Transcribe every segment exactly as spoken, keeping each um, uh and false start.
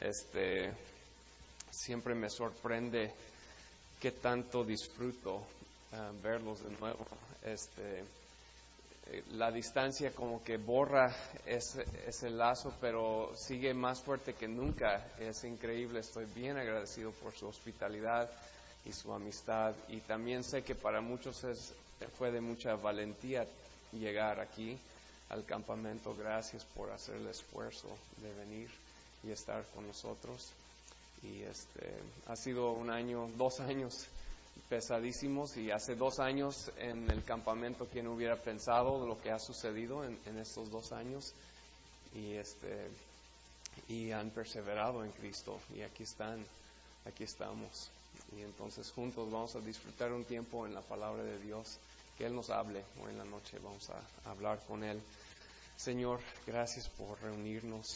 Este, siempre me sorprende qué tanto disfruto uh, verlos de nuevo. Este, la distancia como que borra ese, ese lazo, pero sigue más fuerte que nunca. Es increíble, estoy bien agradecido por su hospitalidad y su amistad, y también sé que para muchos es, fue de mucha valentía llegar aquí al campamento. Gracias por hacer el esfuerzo de venir y estar con nosotros. Y este ha sido un año, dos años pesadísimos, y hace dos años en el campamento, ¿quién hubiera pensado lo que ha sucedido en, en estos dos años? Y este y han perseverado en Cristo, y aquí están, aquí estamos. Y entonces juntos vamos a disfrutar un tiempo en la palabra de Dios, que Él nos hable. Hoy en la noche vamos a hablar con Él. Señor, gracias por reunirnos,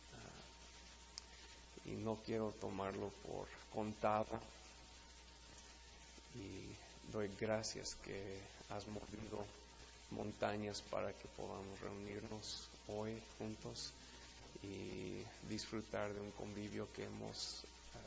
uh, y no quiero tomarlo por contado, y doy gracias que has movido montañas para que podamos reunirnos hoy juntos y disfrutar de un convivio que hemos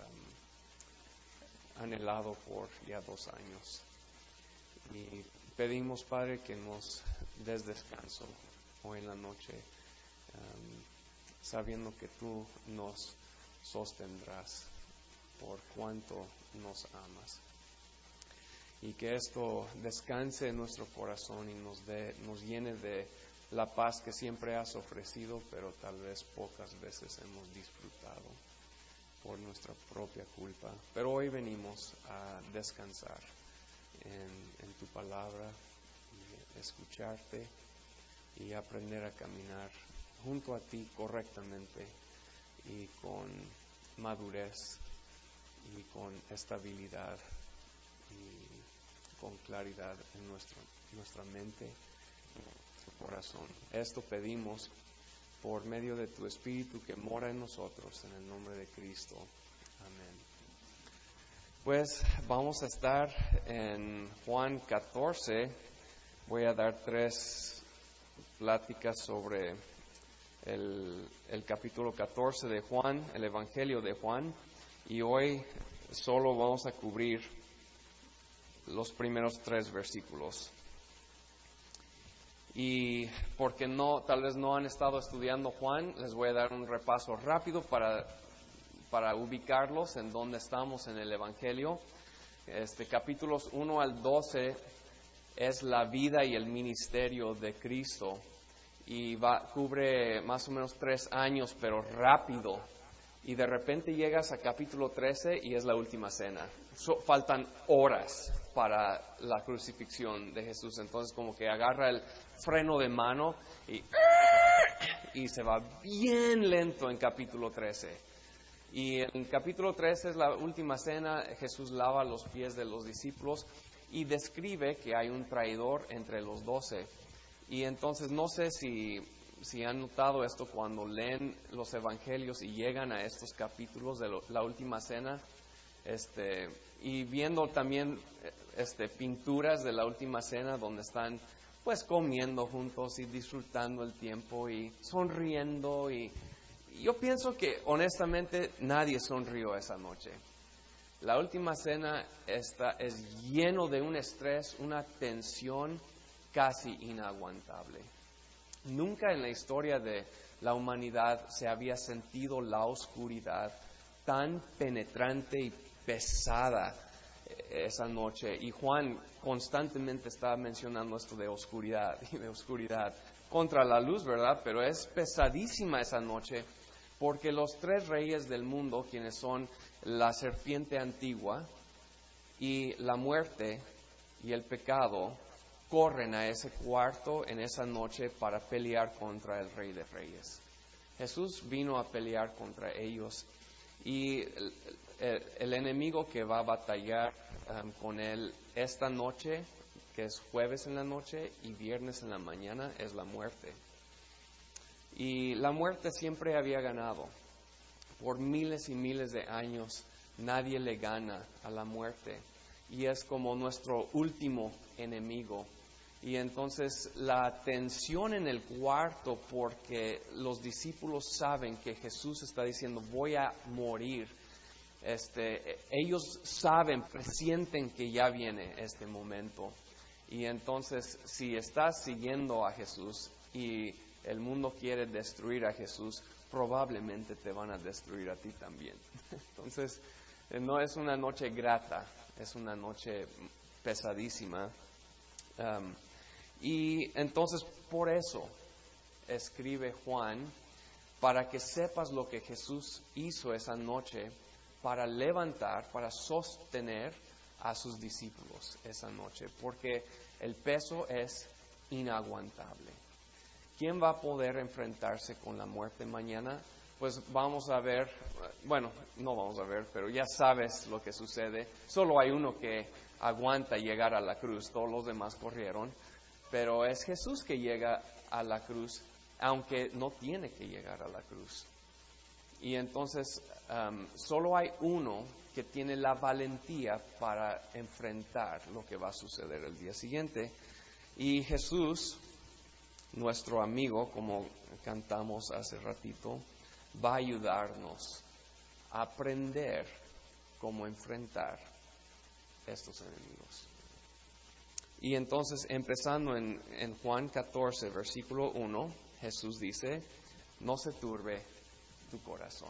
um, anhelado por ya dos años. Y pedimos, Padre, que nos des descanso hoy en la noche, um, sabiendo que tú nos sostendrás por cuanto nos amas. Y que esto descanse en nuestro corazón y nos dé, nos llene de la paz que siempre has ofrecido, pero tal vez pocas veces hemos disfrutado por nuestra propia culpa. Pero hoy venimos a descansar en, en tu palabra, y escucharte y aprender a caminar junto a ti correctamente y con madurez y con estabilidad y con claridad en nuestro, nuestra mente y nuestro corazón. Esto pedimos por medio de tu Espíritu que mora en nosotros, en el nombre de Cristo. Amén. Pues vamos a estar en Juan catorce. Voy a dar tres pláticas sobre el, el capítulo catorce de Juan, el Evangelio de Juan, y hoy solo vamos a cubrir los primeros tres versículos. Y porque no, tal vez no han estado estudiando Juan, les voy a dar un repaso rápido para, para ubicarlos en dónde estamos en el Evangelio. Este, capítulos uno al doce es la vida y el ministerio de Cristo, y va, cubre más o menos tres años, pero rápido. Y de repente llegas a capítulo trece y es la última cena. So, faltan horas para la crucifixión de Jesús. Entonces como que agarra el freno de mano y, y se va bien lento en capítulo trece. Y en capítulo trece es la última cena. Jesús lava los pies de los discípulos y describe que hay un traidor entre los doce. Y entonces no sé si... Si han notado esto cuando leen los evangelios y llegan a estos capítulos de lo, la última cena, este, y viendo también este, pinturas de la última cena donde están pues comiendo juntos y disfrutando el tiempo y sonriendo, y, y yo pienso que honestamente nadie sonrió esa noche. La última cena está, es lleno de un estrés, una tensión casi inaguantable. Nunca en la historia de la humanidad se había sentido la oscuridad tan penetrante y pesada esa noche. Y Juan constantemente está mencionando esto de oscuridad y de oscuridad contra la luz, ¿verdad? Pero es pesadísima esa noche porque los tres reyes del mundo, quienes son la serpiente antigua y la muerte y el pecado, corren a ese cuarto en esa noche para pelear contra el Rey de Reyes. Jesús vino a pelear contra ellos, y el, el, el enemigo que va a batallar um, con él esta noche, que es jueves en la noche y viernes en la mañana, es la muerte. Y la muerte siempre había ganado. Por miles y miles de años nadie le gana a la muerte, y es como nuestro último enemigo. Y entonces la tensión en el cuarto, porque los discípulos saben que Jesús está diciendo, voy a morir. Este, ellos saben, presienten que ya viene este momento. Y entonces, si estás siguiendo a Jesús y el mundo quiere destruir a Jesús, probablemente te van a destruir a ti también. Entonces, no es una noche grata, es una noche pesadísima. Um, y entonces, por eso, escribe Juan, para que sepas lo que Jesús hizo esa noche, para levantar, para sostener a sus discípulos esa noche, porque el peso es inaguantable. ¿Quién va a poder enfrentarse con la muerte mañana? Pues vamos a ver, bueno, no vamos a ver, pero ya sabes lo que sucede. Solo hay uno que aguanta llegar a la cruz, todos los demás corrieron, pero es Jesús que llega a la cruz, aunque no tiene que llegar a la cruz. Y entonces um, solo hay uno que tiene la valentía para enfrentar lo que va a suceder el día siguiente. Y Jesús, nuestro amigo, como cantamos hace ratito, va a ayudarnos a aprender cómo enfrentar estos enemigos. Y entonces, empezando en, en Juan catorce, versículo uno, Jesús dice, no se turbe tu corazón.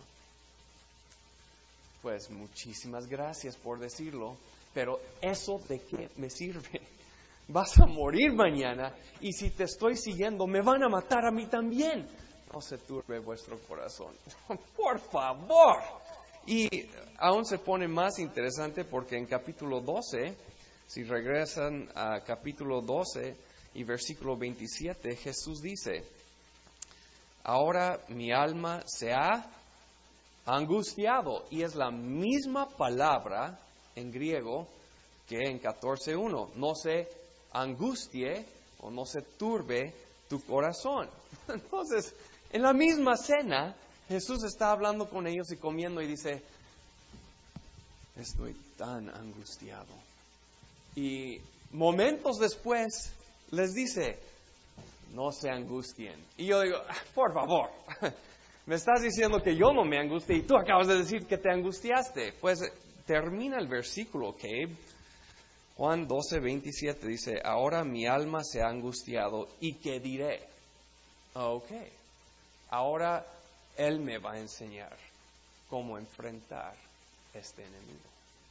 Pues muchísimas gracias por decirlo, pero ¿eso de qué me sirve? Vas a morir mañana y si te estoy siguiendo me van a matar a mí también. No se turbe vuestro corazón. Por favor. Y aún se pone más interesante porque en capítulo doce, si regresan a capítulo doce y versículo veintisiete, Jesús dice, ahora mi alma se ha angustiado. Y es la misma palabra en griego que en catorce uno. No se angustie o no se turbe tu corazón. Entonces, en la misma cena, Jesús está hablando con ellos y comiendo y dice, estoy tan angustiado. Y momentos después les dice, no se angustien. Y yo digo, por favor, me estás diciendo que yo no me angustie y tú acabas de decir que te angustiaste. Pues termina el versículo, Cabe. Juan doce, veintisiete dice, ahora mi alma se ha angustiado y ¿qué diré? Ok, ahora Él me va a enseñar cómo enfrentar este enemigo.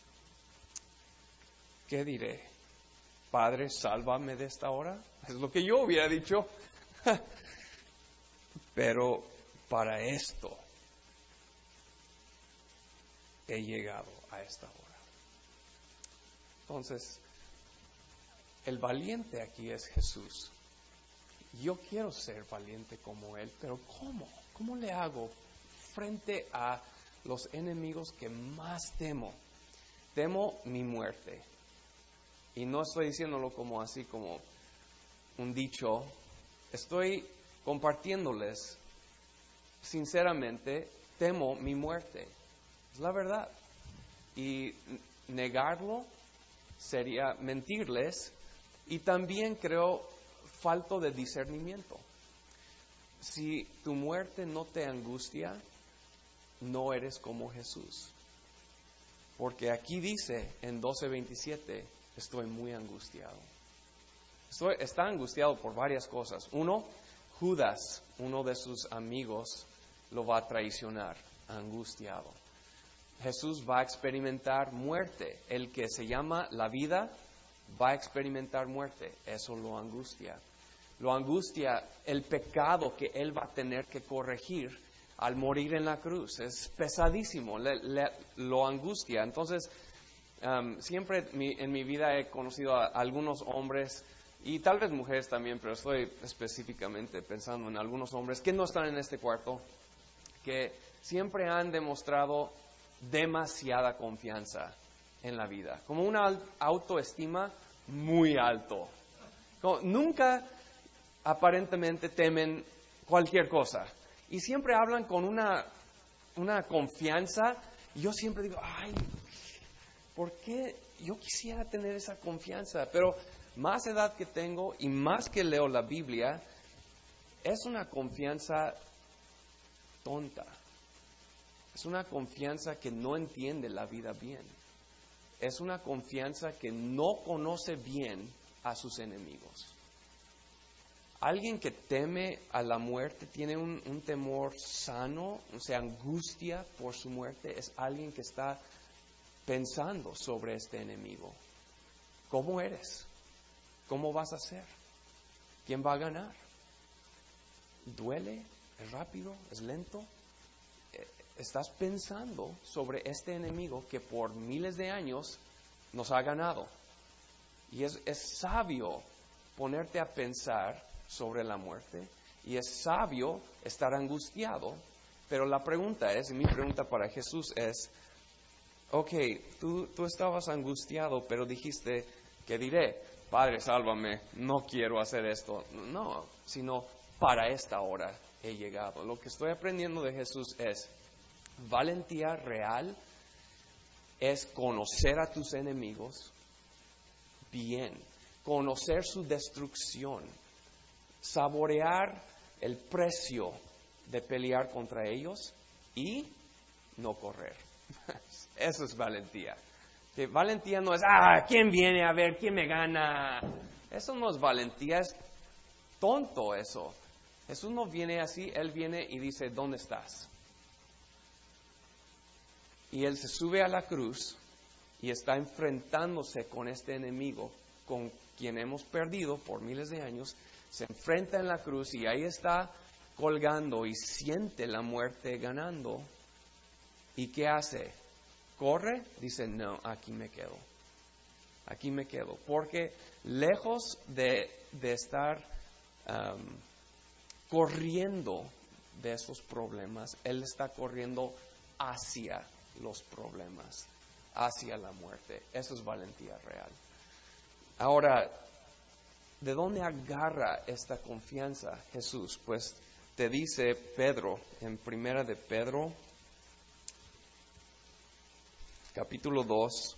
¿Qué diré? Padre, sálvame de esta hora. Es lo que yo hubiera dicho. Pero para esto he llegado a esta hora. Entonces, el valiente aquí es Jesús. Yo quiero ser valiente como Él, pero ¿cómo? ¿Cómo le hago frente a los enemigos que más temo? Temo mi muerte. Y no estoy diciéndolo como así, como un dicho. Estoy compartiéndoles, sinceramente, temo mi muerte. Es la verdad. Y negarlo sería mentirles y también creo falto de discernimiento. Si tu muerte no te angustia, no eres como Jesús. Porque aquí dice en doce veintisiete, estoy muy angustiado. Estoy, está angustiado por varias cosas. Uno, Judas, uno de sus amigos, lo va a traicionar, angustiado. Jesús va a experimentar muerte. El que se llama la vida va a experimentar muerte. Eso lo angustia. Lo angustia el pecado que Él va a tener que corregir al morir en la cruz. Es pesadísimo, le, le, lo angustia. Entonces, um, siempre mi, en mi vida he conocido a algunos hombres, y tal vez mujeres también, pero estoy específicamente pensando en algunos hombres que no están en este cuarto, que siempre han demostrado demasiada confianza en la vida, como una autoestima muy alto. Como nunca aparentemente temen cualquier cosa y siempre hablan con una, una confianza. Y yo siempre digo, ay, ¿por qué yo quisiera tener esa confianza? Pero más edad que tengo y más que leo la Biblia, es una confianza tonta. Es una confianza que no entiende la vida bien. Es una confianza que no conoce bien a sus enemigos. Alguien que teme a la muerte, tiene un, un temor sano, o sea, angustia por su muerte, es alguien que está pensando sobre este enemigo. ¿Cómo eres? ¿Cómo vas a ser? ¿Quién va a ganar? ¿Duele? ¿Es rápido? ¿Es lento? Estás pensando sobre este enemigo que por miles de años nos ha ganado. Y es, es sabio ponerte a pensar sobre la muerte, y es sabio estar angustiado, pero la pregunta es, y mi pregunta para Jesús es, ok, tú, tú estabas angustiado, pero dijiste, ¿qué diré? Padre, sálvame, no quiero hacer esto. No, sino para esta hora he llegado. Lo que estoy aprendiendo de Jesús es, valentía real es conocer a tus enemigos bien, conocer su destrucción, saborear el precio de pelear contra ellos y no correr. Eso es valentía. Que valentía no es, ah, ¿quién viene a ver? ¿Quién me gana? Eso no es valentía, es tonto eso. Jesús no viene así, Él viene y dice, ¿dónde estás? Y Él se sube a la cruz y está enfrentándose con este enemigo, con quien hemos perdido por miles de años. Se enfrenta en la cruz y ahí está colgando y siente la muerte ganando. ¿Y qué hace? ¿Corre? Dice, no, aquí me quedo. Aquí me quedo. Porque lejos de, de estar um, corriendo de esos problemas, Él está corriendo hacia los problemas, hacia la muerte. Eso es valentía real. Ahora, ¿de dónde agarra esta confianza Jesús? Pues te dice Pedro, en primera de Pedro, capítulo dos,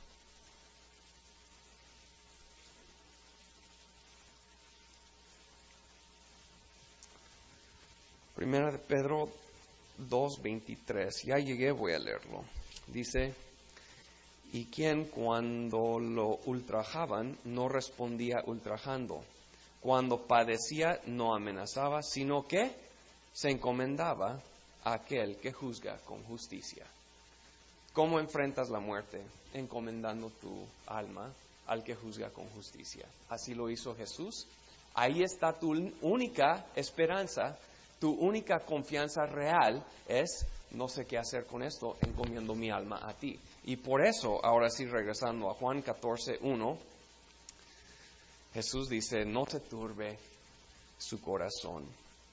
primera de Pedro dos, veintitrés, ya llegué, voy a leerlo. Dice, y quien cuando lo ultrajaban no respondía ultrajando, cuando padecía no amenazaba, sino que se encomendaba a aquel que juzga con justicia. ¿Cómo enfrentas la muerte? Encomendando tu alma al que juzga con justicia. Así lo hizo Jesús. Ahí está tu única esperanza, tu única confianza real es, no sé qué hacer con esto, encomiendo mi alma a ti. Y por eso, ahora sí, regresando a Juan catorce, uno, Jesús dice, no se turbe su corazón.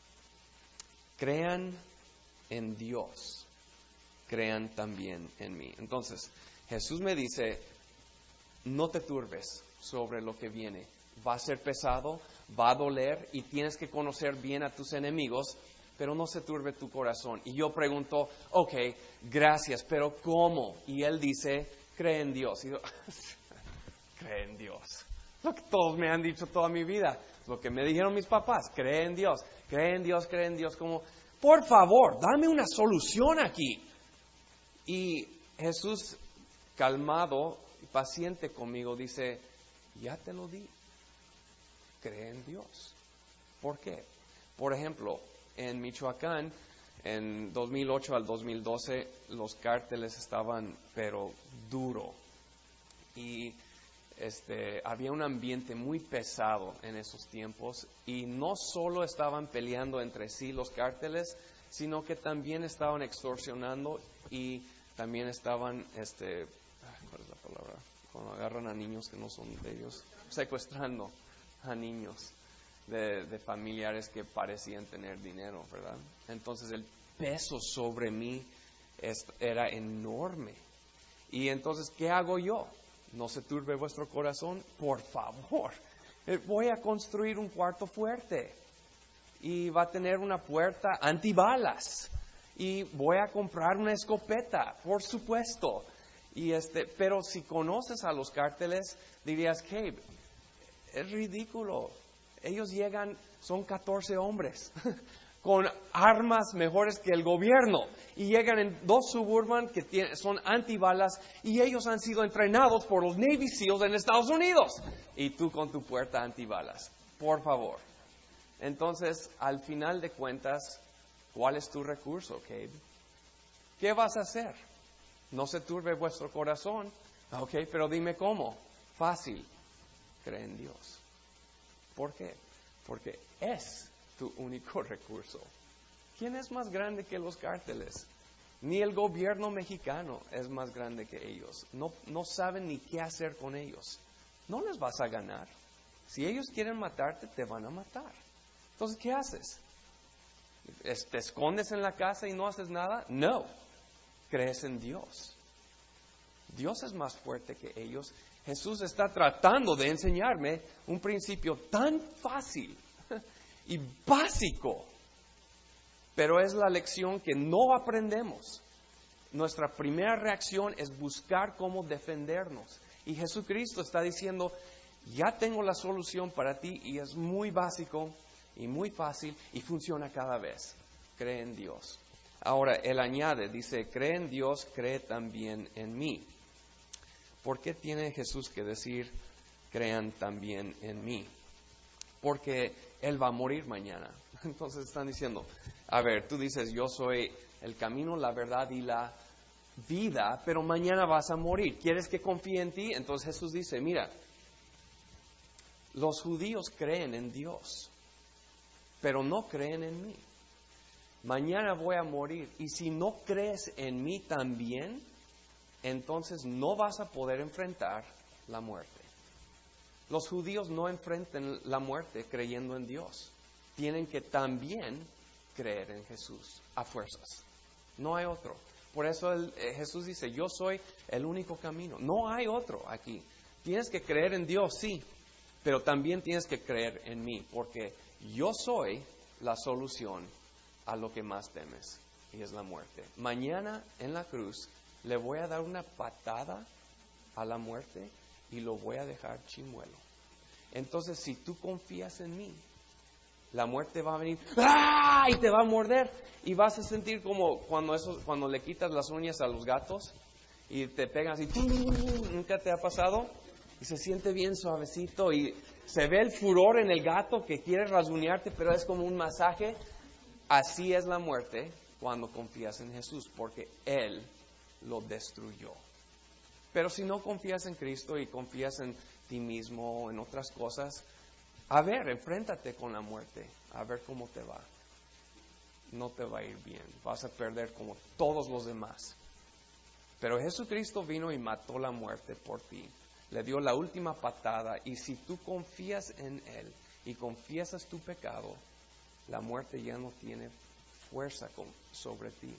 Crean en Dios, crean también en mí. Entonces, Jesús me dice, no te turbes sobre lo que viene. Va a ser pesado, va a doler y tienes que conocer bien a tus enemigos, pero no se turbe tu corazón. Y yo pregunto, ok, gracias, pero ¿cómo? Y Él dice, cree en Dios. Y yo, cree en Dios. Lo que todos me han dicho toda mi vida, lo que me dijeron mis papás, cree en Dios, cree en Dios, cree en Dios. Como, por favor, dame una solución aquí. Y Jesús, calmado y paciente conmigo, dice, ya te lo di, cree en Dios. ¿Por qué? Por ejemplo, en Michoacán, en dos mil ocho al dos mil doce, los cárteles estaban, pero duro. Y este, había un ambiente muy pesado en esos tiempos. Y no solo estaban peleando entre sí los cárteles, sino que también estaban extorsionando y también estaban, este, ¿cuál es la palabra? Cuando agarran a niños que no son de ellos, secuestrando a niños de, de familiares que parecían tener dinero, ¿verdad? Entonces el peso sobre mí es, era enorme. Y entonces, ¿qué hago yo? No se turbe vuestro corazón, por favor. Voy a construir un cuarto fuerte y va a tener una puerta antibalas y voy a comprar una escopeta, por supuesto. Y este, pero si conoces a los cárteles, dirías, hey, es ridículo. Ellos llegan, son catorce hombres, con armas mejores que el gobierno. Y llegan en dos Suburban que tienen, son antibalas, y ellos han sido entrenados por los Navy SEALs en Estados Unidos. Y tú con tu puerta antibalas. Por favor. Entonces, al final de cuentas, ¿cuál es tu recurso, Cabe? ¿Qué vas a hacer? No se turbe vuestro corazón. Ok, pero dime cómo. Fácil. Cree en Dios. ¿Por qué? Porque es tu único recurso. ¿Quién es más grande que los cárteles? Ni el gobierno mexicano es más grande que ellos. No, no saben ni qué hacer con ellos. No les vas a ganar. Si ellos quieren matarte, te van a matar. Entonces, ¿qué haces? ¿Te escondes en la casa y no haces nada? No. Crees en Dios. Dios es más fuerte que ellos. Jesús está tratando de enseñarme un principio tan fácil y básico, pero es la lección que no aprendemos. Nuestra primera reacción es buscar cómo defendernos. Y Jesucristo está diciendo, ya tengo la solución para ti, y es muy básico y muy fácil y funciona cada vez. Cree en Dios. Ahora, Él añade, dice, cree en Dios, cree también en mí. ¿Por qué tiene Jesús que decir, crean también en mí? Porque Él va a morir mañana. Entonces están diciendo, a ver, tú dices, yo soy el camino, la verdad y la vida, pero mañana vas a morir. ¿Quieres que confíe en ti? Entonces Jesús dice, mira, los judíos creen en Dios, pero no creen en mí. Mañana voy a morir, y si no crees en mí también, entonces no vas a poder enfrentar la muerte. Los judíos no enfrentan la muerte creyendo en Dios. Tienen que también creer en Jesús, a fuerzas. No hay otro. Por eso el, eh, Jesús dice, yo soy el único camino. No hay otro aquí. Tienes que creer en Dios, sí, pero también tienes que creer en mí, porque yo soy la solución a lo que más temes, y es la muerte. Mañana en la cruz le voy a dar una patada a la muerte y lo voy a dejar chimuelo. Entonces, si tú confías en mí, la muerte va a venir ¡ah! Y te va a morder, y vas a sentir como cuando eso, cuando le quitas las uñas a los gatos y te pegan así. ¿Nunca te ha pasado? Y se siente bien suavecito y se ve el furor en el gato que quiere rasguñarte, pero es como un masaje. Así es la muerte cuando confías en Jesús, porque Él lo destruyó. Pero si no confías en Cristo y confías en ti mismo o en otras cosas, a ver, enfréntate con la muerte, a ver cómo te va. No te va a ir bien, vas a perder como todos los demás. Pero Jesucristo vino y mató la muerte por ti, le dio la última patada, y si tú confías en Él y confiesas tu pecado, la muerte ya no tiene fuerza con, sobre ti.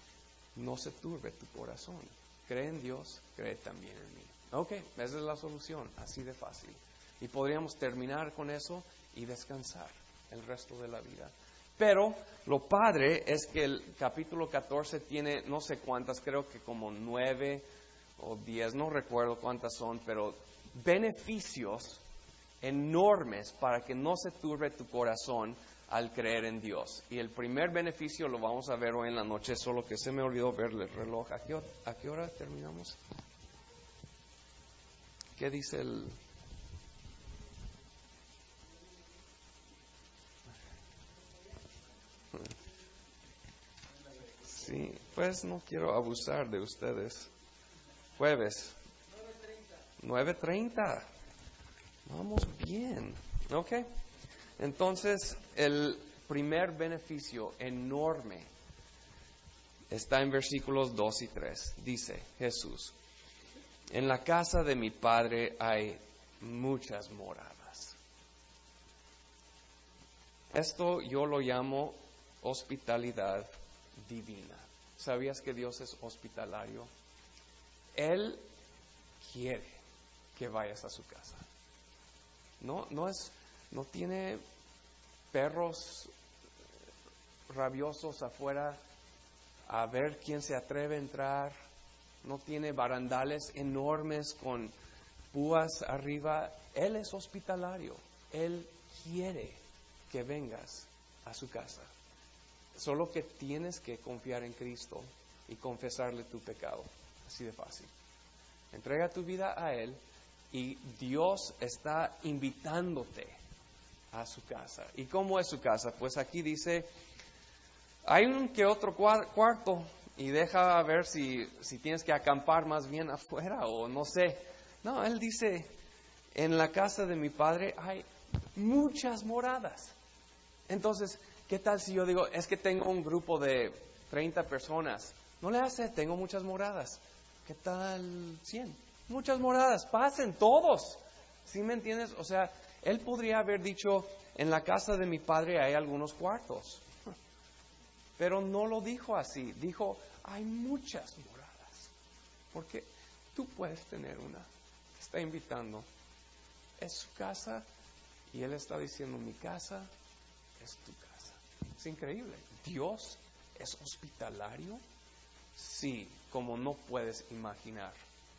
No se turbe tu corazón. Cree en Dios, cree también en mí. Ok, esa es la solución, así de fácil. Y podríamos terminar con eso y descansar el resto de la vida. Pero lo padre es que el capítulo catorce tiene no sé cuántas, creo que como nueve o diez, no recuerdo cuántas son, pero beneficios enormes para que no se turbe tu corazón al creer en Dios. Y el primer beneficio lo vamos a ver hoy en la noche, solo que se me olvidó ver el reloj. ¿A qué, a qué hora terminamos? ¿Qué dice el...? Sí, pues no quiero abusar de ustedes. Jueves. nueve treinta. Vamos bien. Ok. Entonces, el primer beneficio enorme está en versículos dos y tres. Dice Jesús, en la casa de mi Padre hay muchas moradas. Esto yo lo llamo hospitalidad divina. ¿Sabías que Dios es hospitalario? Él quiere que vayas a su casa. No, no es, no tiene perros rabiosos afuera a ver quién se atreve a entrar. No tiene barandales enormes con púas arriba. Él es hospitalario. Él quiere que vengas a su casa. Solo que tienes que confiar en Cristo y confesarle tu pecado. Así de fácil. Entrega tu vida a Él y Dios está invitándote a su casa. ¿Y cómo es su casa? Pues aquí dice, hay un que otro cuarto y deja ver si, si tienes que acampar más bien afuera o no sé. No, Él dice, en la casa de mi Padre hay muchas moradas. Entonces, ¿qué tal si yo digo, es que tengo un grupo de treinta personas? No le hace, tengo muchas moradas. ¿Qué tal cien? Muchas moradas, pasen todos. ¿Sí me entiendes? O sea, Él podría haber dicho, en la casa de mi Padre hay algunos cuartos. Pero no lo dijo así. Dijo, hay muchas moradas. Porque tú puedes tener una. Te está invitando. Es su casa y Él está diciendo, mi casa es tu casa. Es increíble. Dios es hospitalario. Sí, como no puedes imaginar.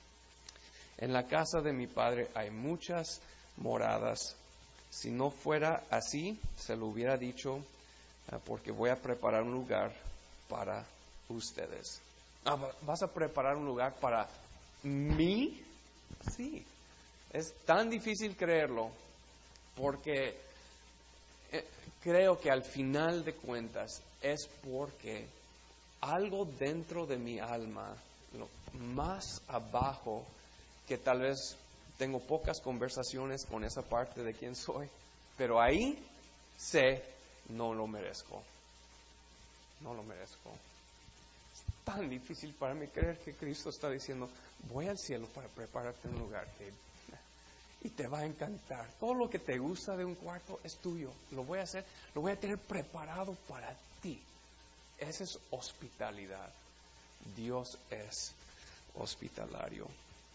En la casa de mi Padre hay muchas moradas. Si no fuera así, se lo hubiera dicho, uh, porque voy a preparar un lugar para ustedes. Ah, ¿vas a preparar un lugar para mí? Sí. Es tan difícil creerlo, porque eh, creo que al final de cuentas es porque algo dentro de mi alma, lo más abajo, que tal vez tengo pocas conversaciones con esa parte de quién soy, pero ahí sé, no lo merezco. No lo merezco. Es tan difícil para mí creer que Cristo está diciendo, voy al cielo para prepararte un lugar que, y te va a encantar. Todo lo que te gusta de un cuarto es tuyo. Lo voy a hacer, lo voy a tener preparado para ti. Esa es hospitalidad. Dios es hospitalario.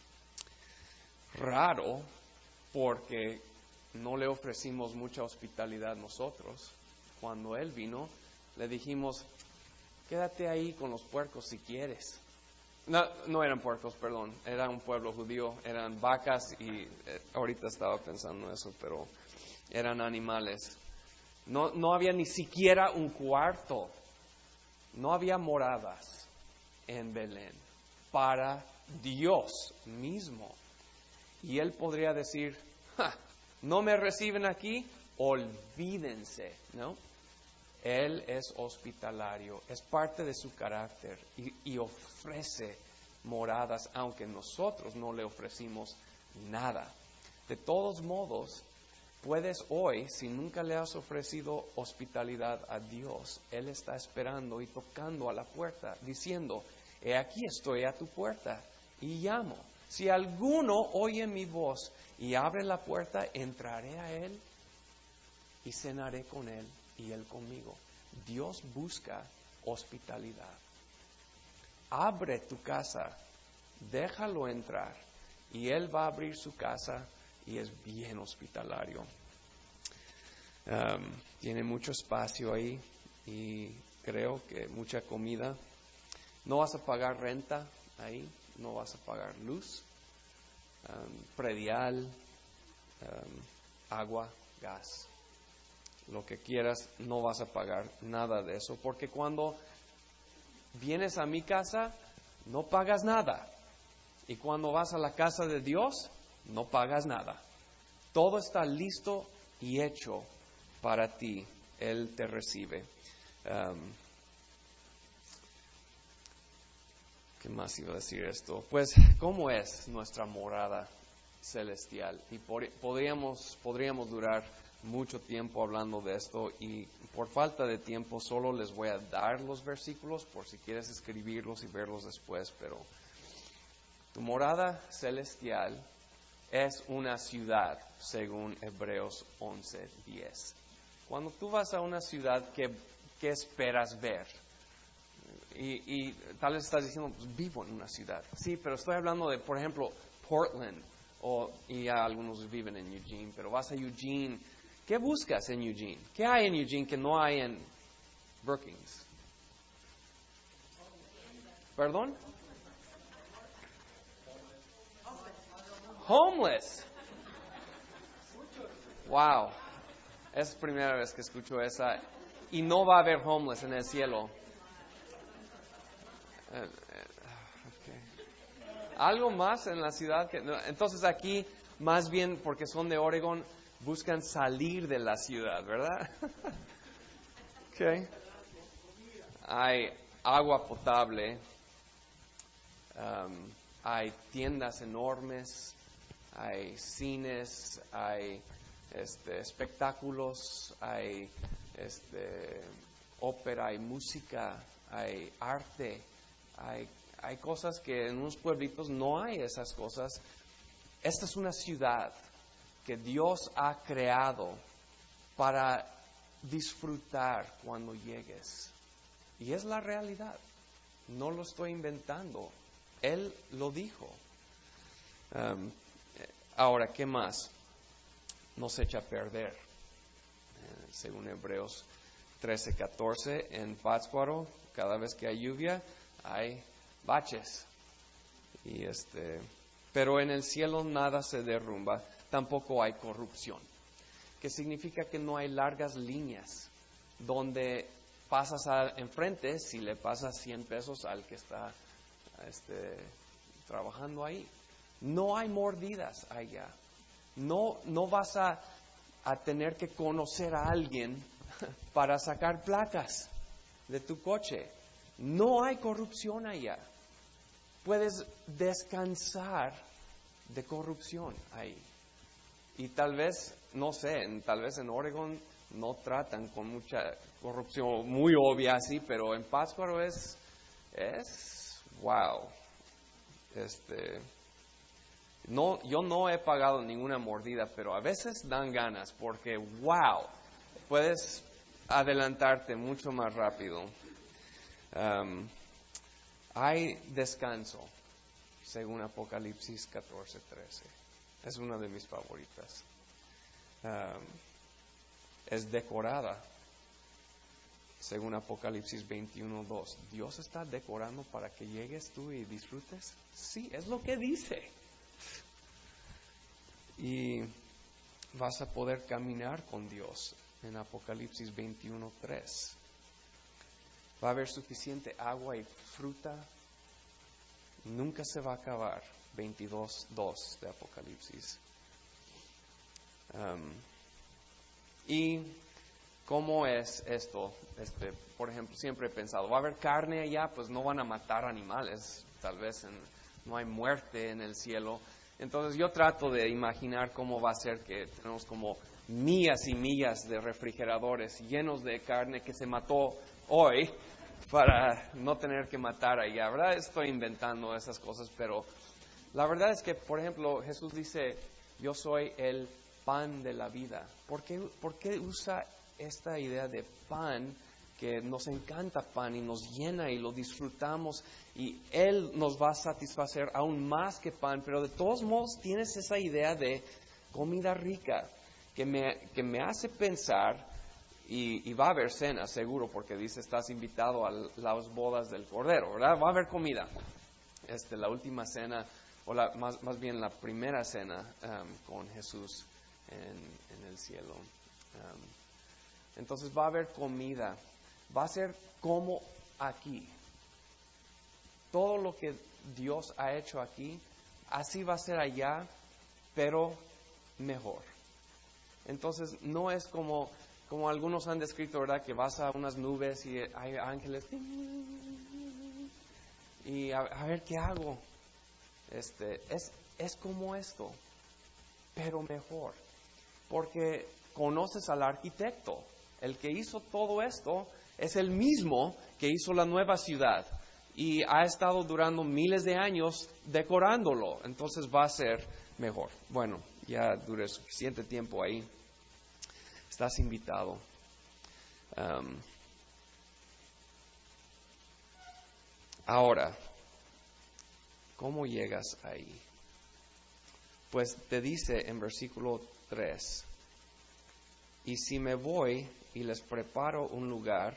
Raro, porque no le ofrecimos mucha hospitalidad nosotros. Cuando Él vino, le dijimos, quédate ahí con los puercos si quieres. No, no eran puercos, perdón, era un pueblo judío, eran vacas y eh, ahorita estaba pensando eso, pero eran animales. No, no había ni siquiera un cuarto, no había moradas en Belén para Dios mismo. Y Él podría decir, ja, no me reciben aquí, olvídense, ¿no? Él es hospitalario, es parte de su carácter y, y ofrece moradas, aunque nosotros no le ofrecimos nada. De todos modos, puedes hoy, si nunca le has ofrecido hospitalidad a Dios, Él está esperando y tocando a la puerta, diciendo, he aquí estoy a tu puerta y llamo. Si alguno oye mi voz y abre la puerta, entraré a Él y cenaré con Él y Él conmigo. Dios busca hospitalidad. Abre tu casa, déjalo entrar y Él va a abrir su casa y es bien hospitalario. Um, tiene mucho espacio ahí y creo que mucha comida. No vas a pagar renta ahí, no vas a pagar luz, um, predial, um, agua, gas. Lo que quieras, no vas a pagar nada de eso, porque cuando vienes a mi casa, no pagas nada. Y cuando vas a la casa de Dios, no pagas nada. Todo está listo y hecho para ti. Él te recibe. Um, ¿Qué más iba a decir esto? Pues, ¿cómo es nuestra morada celestial? Y por, podríamos, podríamos durar mucho tiempo hablando de esto y por falta de tiempo solo les voy a dar los versículos por si quieres escribirlos y verlos después, pero tu morada celestial es una ciudad según Hebreos once diez. Cuando tú vas a una ciudad, ¿qué, qué esperas ver? Y, y tal vez estás diciendo, pues vivo en una ciudad. Sí, pero estoy hablando de, por ejemplo, Portland, o, y ya algunos viven en Eugene, pero vas a Eugene. ¿Qué buscas en Eugene? ¿Qué hay en Eugene que no hay en Brookings? ¿Perdón? Homeless. Wow. Es la primera vez que escucho esa. Y no va a haber homeless en el cielo. Okay. Algo más en la ciudad. Que, entonces aquí, más bien porque son de Oregon, buscan salir de la ciudad, ¿verdad? Okay. Hay agua potable. Um, hay tiendas enormes. Hay cines. Hay este, espectáculos. Hay este, ópera. Hay música. Hay arte. Hay, hay cosas que en unos pueblitos no hay esas cosas. Esta es una ciudad que Dios ha creado para disfrutar cuando llegues. Y es la realidad. No lo estoy inventando. Él lo dijo. Um, ahora, ¿qué más nos echa a perder? Eh, según Hebreos trece catorce, en Pátzcuaro, cada vez que hay lluvia, hay baches. Y este, pero en el cielo nada se derrumba, tampoco hay corrupción. Que significa que no hay largas líneas donde pasas a, enfrente si le pasas cien pesos al que está este, trabajando ahí. No hay mordidas allá. No, no vas a, a tener que conocer a alguien para sacar placas de tu coche. No hay corrupción allá. Puedes descansar de corrupción ahí. Y tal vez, no sé, en, tal vez en Oregon no tratan con mucha corrupción muy obvia así, pero en Pátzcuaro es, es, wow. Este, no, yo no he pagado ninguna mordida, pero a veces dan ganas porque, wow, puedes adelantarte mucho más rápido. Um, hay descanso, según Apocalipsis catorce trece. Es una de mis favoritas. Um, es decorada, según Apocalipsis veintiuno dos. ¿Dios está decorando para que llegues tú y disfrutes? Sí, es lo que dice. Y vas a poder caminar con Dios en Apocalipsis veintiuno tres. Va a haber suficiente agua y fruta. Nunca se va a acabar. veintidós dos de Apocalipsis. Um, ¿Y cómo es esto? Este, por ejemplo, siempre he pensado, ¿va a haber carne allá? Pues no van a matar animales. Tal vez en, no hay muerte en el cielo. Entonces yo trato de imaginar cómo va a ser que tenemos como millas y millas de refrigeradores llenos de carne que se mató hoy para no tener que matar allá, ¿verdad? Estoy inventando esas cosas, pero la verdad es que, por ejemplo, Jesús dice, yo soy el pan de la vida. ¿Por qué, por qué usa esta idea de pan? Que nos encanta pan y nos llena y lo disfrutamos y Él nos va a satisfacer aún más que pan, pero de todos modos tienes esa idea de comida rica que me, que me hace pensar, y, y va a haber cena seguro porque dice estás invitado a las bodas del Cordero, ¿verdad? Va a haber comida. Este, la última cena, o la, más, más bien la primera cena um, con Jesús en, en el cielo. Um, entonces va a haber comida. Va a ser como aquí. Todo lo que Dios ha hecho aquí, así va a ser allá, pero mejor. Entonces no es como, como algunos han descrito, ¿verdad? Que vas a unas nubes y hay ángeles y a, a ver qué hago. Este, es, es como esto, pero mejor. Porque conoces al arquitecto. El que hizo todo esto es el mismo que hizo la nueva ciudad y ha estado durando miles de años decorándolo, entonces va a ser mejor. Bueno, ya duré suficiente tiempo ahí. Estás invitado. Um, ahora, ¿cómo llegas ahí? Pues te dice en versículo tres, y si me voy y les preparo un lugar,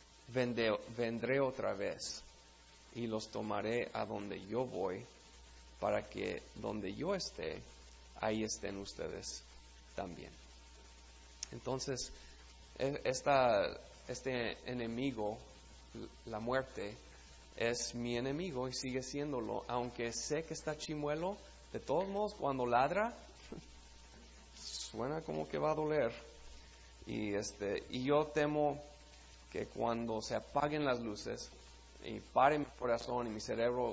vendré, vendré otra vez y los tomaré a donde yo voy, para que donde yo esté, ahí estén ustedes también. Entonces, esta, este enemigo, la muerte, es mi enemigo y sigue siéndolo, aunque sé que está chimuelo. De todos modos, cuando ladra, suena como que va a doler. Y este, y yo temo que cuando se apaguen las luces y pare mi corazón y mi cerebro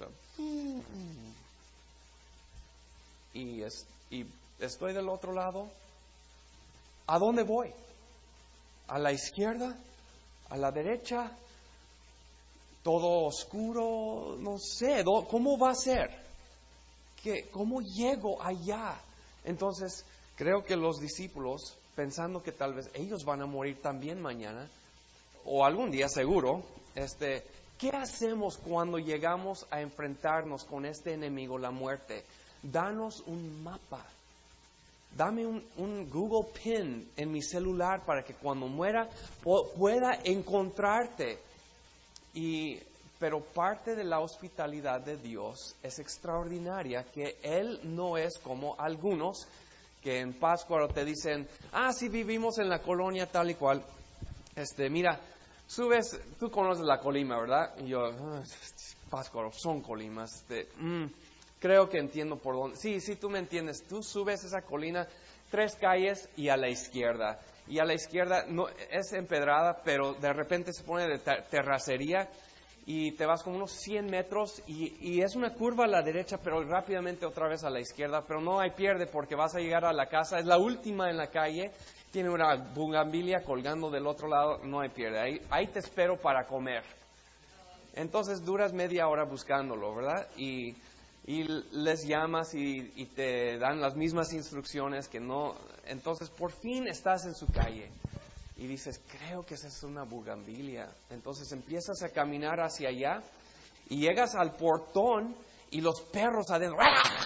y, es, y estoy del otro lado, ¿a dónde voy? ¿A la izquierda? ¿A la derecha? ¿Todo oscuro? No sé, ¿cómo va a ser? ¿Qué, ¿Cómo llego allá? Entonces, creo que los discípulos, pensando que tal vez ellos van a morir también mañana, o algún día seguro, este, ¿qué hacemos cuando llegamos a enfrentarnos con este enemigo, la muerte? Danos un mapa. Dame un, un Google Pin en mi celular para que cuando muera po- pueda encontrarte. Y, pero parte de la hospitalidad de Dios es extraordinaria, que Él no es como algunos que en Pátzcuaro te dicen, ah, sí vivimos en la colonia tal y cual. Este, mira, subes, tú conoces la Colima, ¿verdad? Y yo, ah, Pátzcuaro, son Colimas. Este, mm, creo que entiendo por dónde. Sí, sí, tú me entiendes. Tú subes esa colina, tres calles y a la izquierda. Y a la izquierda no es empedrada, pero de repente se pone de ter- terracería y te vas como unos cien metros y, y es una curva a la derecha, pero rápidamente otra vez a la izquierda. Pero no hay pierde porque vas a llegar a la casa. Es la última en la calle. Tiene una bugambilia colgando del otro lado, no hay pierde. Ahí, ahí te espero para comer. Entonces duras media hora buscándolo, ¿verdad? Y, y les llamas y, y te dan las mismas instrucciones que no. Entonces por fin estás en su calle y dices, creo que esa es una bugambilia. Entonces empiezas a caminar hacia allá y llegas al portón y los perros adentro.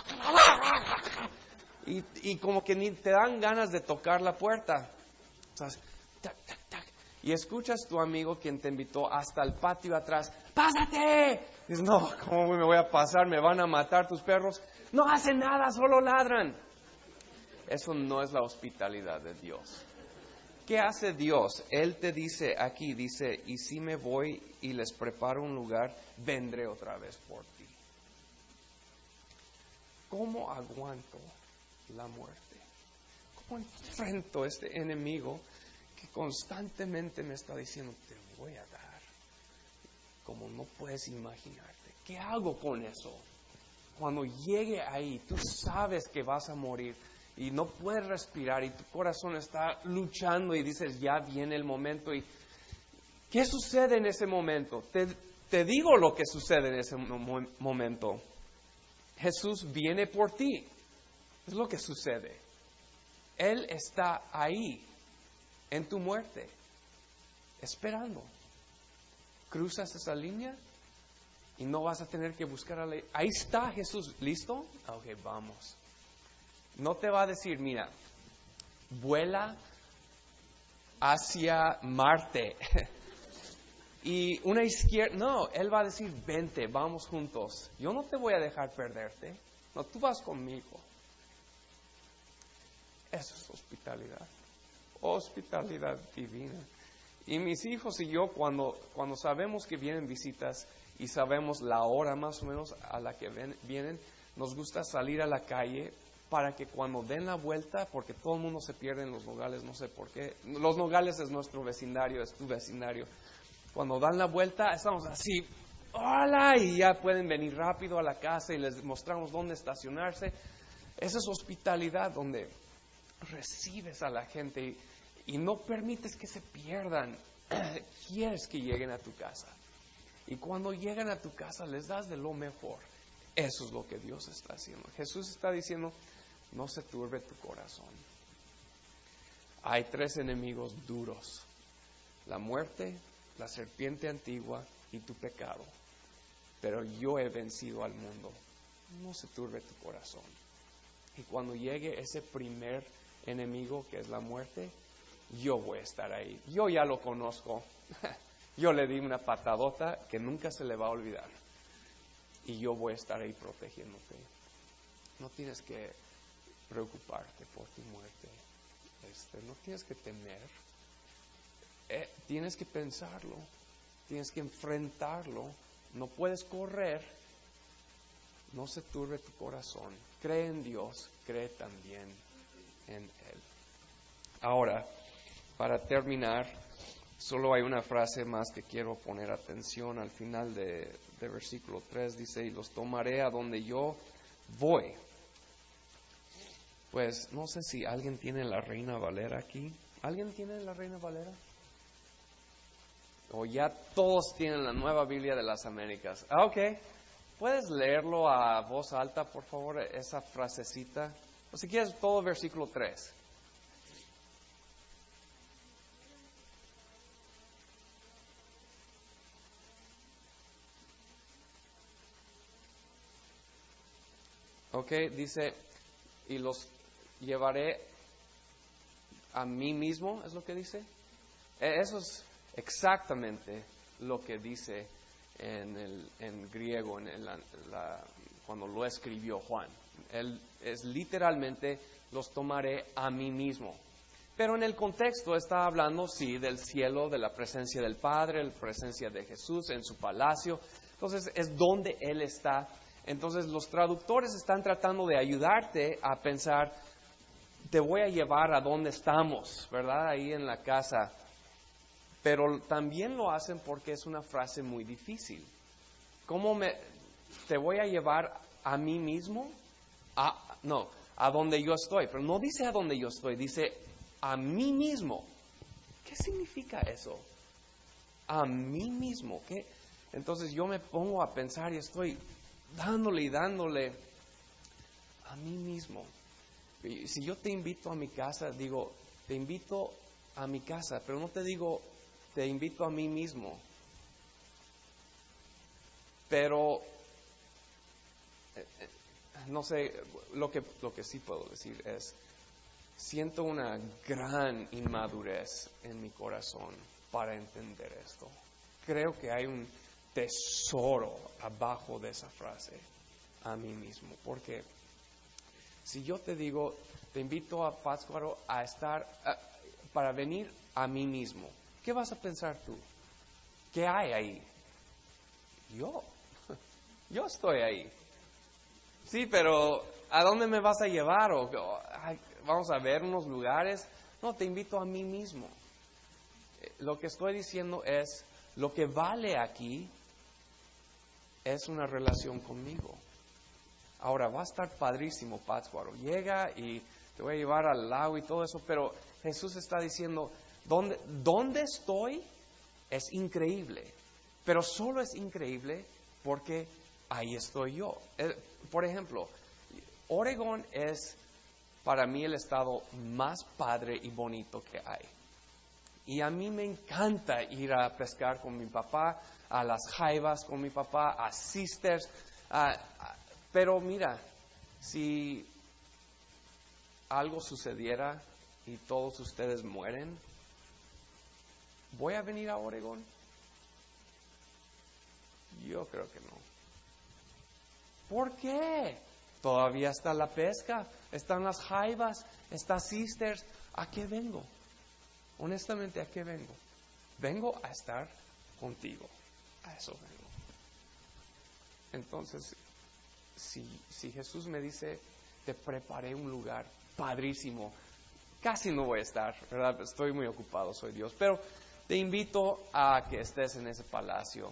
Y, y como que ni te dan ganas de tocar la puerta. Entonces, tac, tac, tac. Y escuchas tu amigo quien te invitó hasta el patio atrás. ¡Pásate! Dices, no, ¿cómo me voy a pasar? ¿Me van a matar tus perros? No hacen nada, solo ladran. Eso no es la hospitalidad de Dios. ¿Qué hace Dios? Él te dice aquí, dice, y si me voy y les preparo un lugar, vendré otra vez por ti. ¿Cómo aguanto la muerte? ¿Cómo enfrento a este enemigo que constantemente me está diciendo, te voy a dar, como no puedes imaginarte? ¿Qué hago con eso? Cuando llegue ahí, tú sabes que vas a morir y no puedes respirar y tu corazón está luchando y dices, ya viene el momento. ¿Y qué sucede en ese momento? Te, te digo lo que sucede en ese mo- momento. Jesús viene por ti. Es lo que sucede. Él está ahí, en tu muerte, esperando. Cruzas esa línea y no vas a tener que buscar a la... Ahí está Jesús, ¿listo? Ok, vamos. No te va a decir, mira, vuela hacia Marte. Y una izquierda... No, Él va a decir, vente, vamos juntos. Yo no te voy a dejar perderte. No, tú vas conmigo. Eso es hospitalidad, hospitalidad divina. Y mis hijos y yo, cuando, cuando sabemos que vienen visitas y sabemos la hora más o menos a la que ven, vienen, nos gusta salir a la calle para que cuando den la vuelta, porque todo el mundo se pierde en los Nogales, no sé por qué. Los Nogales es nuestro vecindario, es tu vecindario. Cuando dan la vuelta, estamos así, ¡hola! Y ya pueden venir rápido a la casa y les mostramos dónde estacionarse. Esa es hospitalidad, donde recibes a la gente y, y no permites que se pierdan. Quieres que lleguen a tu casa. Y cuando llegan a tu casa les das de lo mejor. Eso es lo que Dios está haciendo. Jesús está diciendo, no se turbe tu corazón. Hay tres enemigos duros: la muerte, la serpiente antigua y tu pecado. Pero yo he vencido al mundo. No se turbe tu corazón. Y cuando llegue ese primer enemigo, que es la muerte, yo voy a estar ahí. Yo ya lo conozco. Yo le di una patadota que nunca se le va a olvidar. y yo voy a estar ahí protegiéndote. No tienes que preocuparte por tu muerte. Este, no tienes que temer. Eh, tienes que pensarlo. Tienes que enfrentarlo. No puedes correr. No se turbe tu corazón. Cree en Dios. Cree también en Él. Ahora, para terminar, solo hay una frase más que quiero poner atención. Al final de, de versículo tres dice, y los tomaré a donde yo voy. Pues no sé si alguien tiene la Reina Valera aquí. ¿Alguien tiene la Reina Valera? O ya todos tienen la Nueva Biblia de las Américas. Ah, ok. ¿Puedes leerlo a voz alta, por favor, esa frasecita? O si quieres, todo versículo tres. Ok, dice, y los llevaré a mí mismo, ¿es lo que dice? Eso es exactamente lo que dice en, el, en griego, en el, la, cuando lo escribió Juan. Él es literalmente, los tomaré a mí mismo. Pero en el contexto está hablando, sí, del cielo, de la presencia del Padre, la presencia de Jesús en su palacio. Entonces es donde Él está. Entonces los traductores están tratando de ayudarte a pensar, te voy a llevar a donde estamos, ¿verdad? Ahí en la casa. Pero también lo hacen porque es una frase muy difícil. ¿Cómo me, te voy a llevar a mí mismo? A, no, a donde yo estoy. Pero no dice a donde yo estoy, dice a mí mismo. ¿Qué significa eso? A mí mismo. ¿Qué? Entonces yo me pongo a pensar y estoy dándole y dándole a mí mismo. Si yo te invito a mi casa, digo, te invito a mi casa, pero no te digo, te invito a mí mismo. Pero, eh, no sé, lo que, lo que sí puedo decir es, siento una gran inmadurez en mi corazón para entender esto. Creo que hay un tesoro abajo de esa frase, a mí mismo, porque si yo te digo, te invito a Pátzcuaro a estar, a, para venir a mí mismo, ¿qué vas a pensar tú? ¿Qué hay ahí? Yo, yo estoy ahí. Sí, pero ¿a dónde me vas a llevar? ¿O, o ay, vamos a ver unos lugares? No, te invito a mí mismo. Lo que estoy diciendo es, lo que vale aquí es una relación conmigo. Ahora, va a estar padrísimo Pátzcuaro. Llega y te voy a llevar al lago y todo eso, pero Jesús está diciendo, ¿dónde, dónde estoy? Es increíble. Pero solo es increíble porque ahí estoy yo. Por ejemplo, Oregón es para mí el estado más padre y bonito que hay. Y a mí me encanta ir a pescar con mi papá, a las jaivas con mi papá, a sisters. A, a, pero mira, si algo sucediera y todos ustedes mueren, ¿voy a venir a Oregón? Yo creo que no. ¿Por qué? Todavía está la pesca, están las jaivas, está sisters. ¿A qué vengo? Honestamente, ¿a qué vengo? Vengo a estar contigo. A eso vengo. Entonces, si, si Jesús me dice, te preparé un lugar padrísimo, casi no voy a estar, ¿verdad? Estoy muy ocupado, soy Dios. Pero te invito a que estés en ese palacio.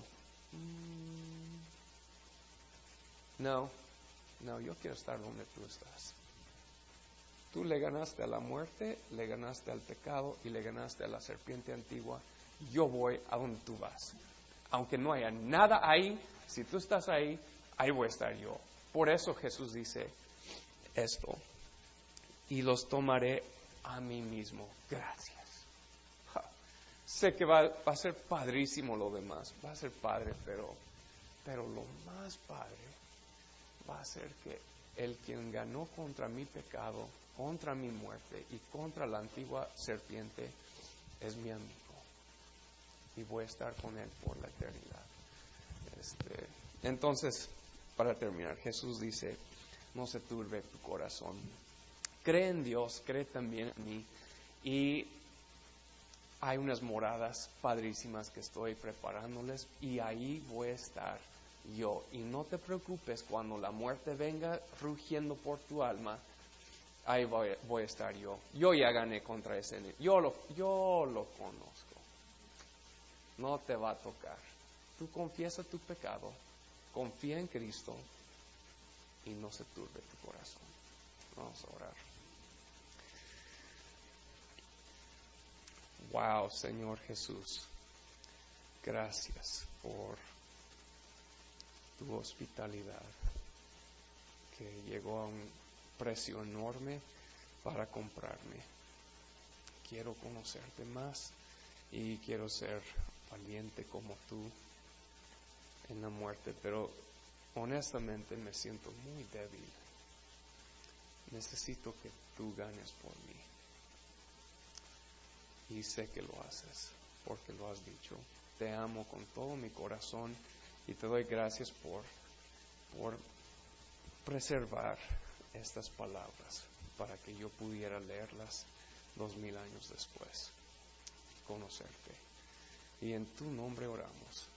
No, no, yo quiero estar donde tú estás. Tú le ganaste a la muerte, le ganaste al pecado y le ganaste a la serpiente antigua. Yo voy a donde tú vas. Aunque no haya nada ahí, si tú estás ahí, ahí voy a estar yo. Por eso Jesús dice esto. Y los tomaré a mí mismo. Gracias. Ja. Sé que va, va a ser padrísimo lo demás. Va a ser padre, pero, pero lo más padre va a ser que el quien ganó contra mi pecado, contra mi muerte y contra la antigua serpiente es mi amigo. Y voy a estar con él por la eternidad. Este, entonces, para terminar, Jesús dice, no se turbe tu corazón. Cree en Dios, cree también en mí. Y hay unas moradas padrísimas que estoy preparándoles y ahí voy a estar yo. Y no te preocupes, cuando la muerte venga rugiendo por tu alma, ahí voy, voy a estar yo. Yo ya gané contra ese enemigo. Yo lo, yo lo conozco. No te va a tocar. Tú confiesa tu pecado, confía en Cristo y no se turbe tu corazón. Vamos a orar. Wow, Señor Jesús, gracias por tu hospitalidad que llegó a un precio enorme para comprarme. Quiero conocerte más y quiero ser valiente como tú en la muerte, pero honestamente me siento muy débil. Necesito que tú ganes por mí. Y sé que lo haces, porque lo has dicho. Te amo con todo mi corazón y te doy gracias por, por preservar estas palabras para que yo pudiera leerlas dos mil años después, conocerte. Y en tu nombre oramos.